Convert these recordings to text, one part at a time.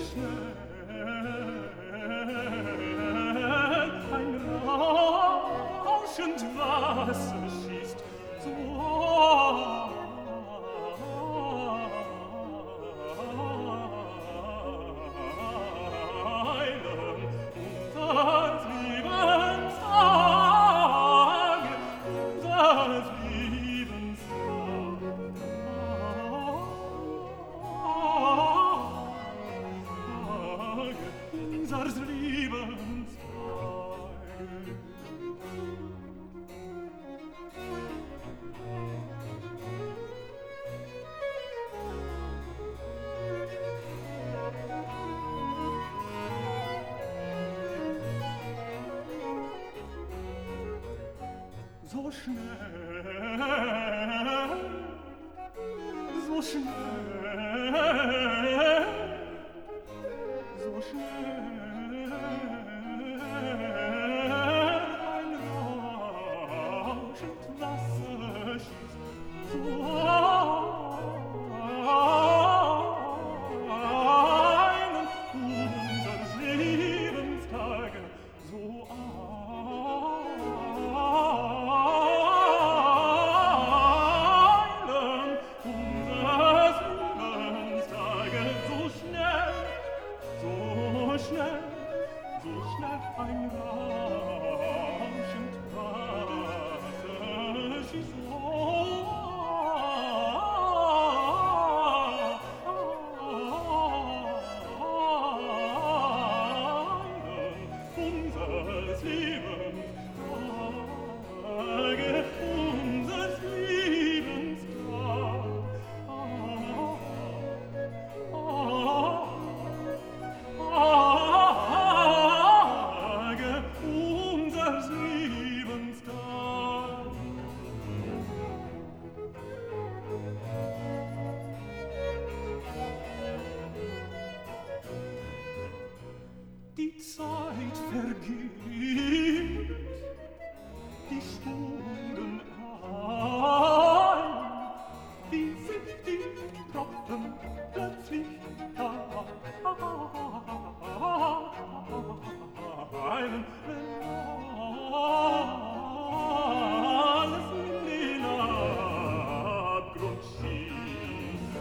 schnell ein rauschend Wasser schießt, so eilen unser Lebenstage, unser unsers Lebenstage. So schnell, so schnell, so schnell ein rauschend Wasser schießt, so eilen unsers Lebenstage, so eilen unsers Lebenstage, so schnell ein rauschend Wasser schießt, unsers Lebenstage, unsers Lebenstage. Unsers Lebenstag. Die Zeit vergeht, die Stunden eilen, wie sich die Tropfen plötzlich eilen, wenn alles in den Abgrund schießt.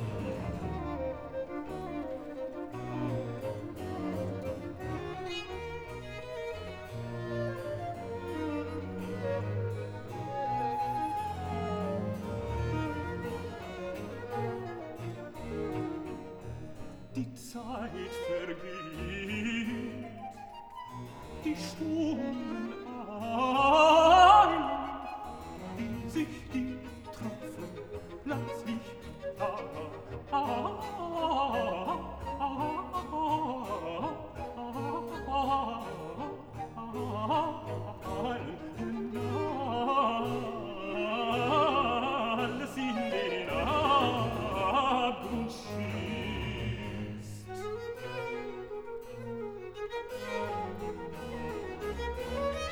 Die Zeit vergeht, die Stunden eilen, wie sich die Tropfen plötzlich alles in den Abgrund schießt.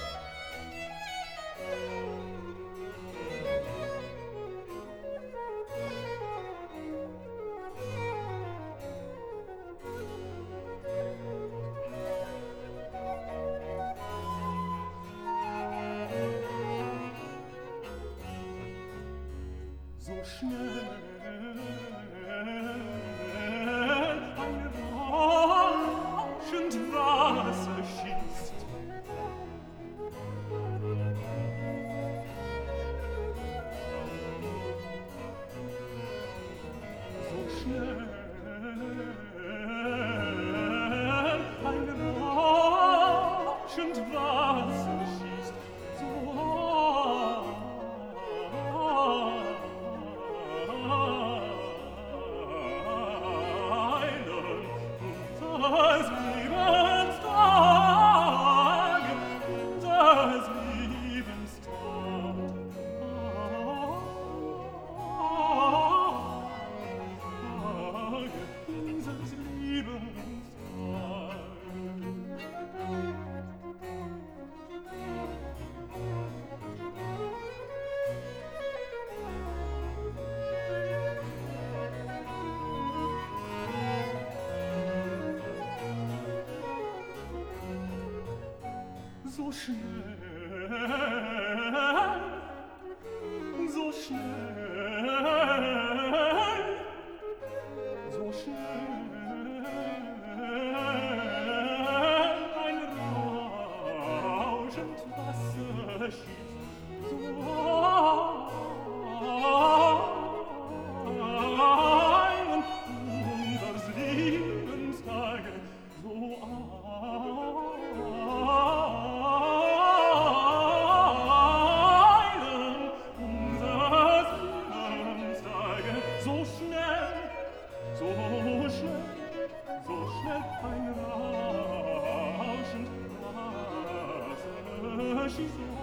so schnell, so schnell, so schnell, ein rauschend Wasser schießt, so eilen unsers Lebenstage, so eilen unsers Lebenstage, so schnell, so schnell, so schnell ein rauschend Wasser schießt.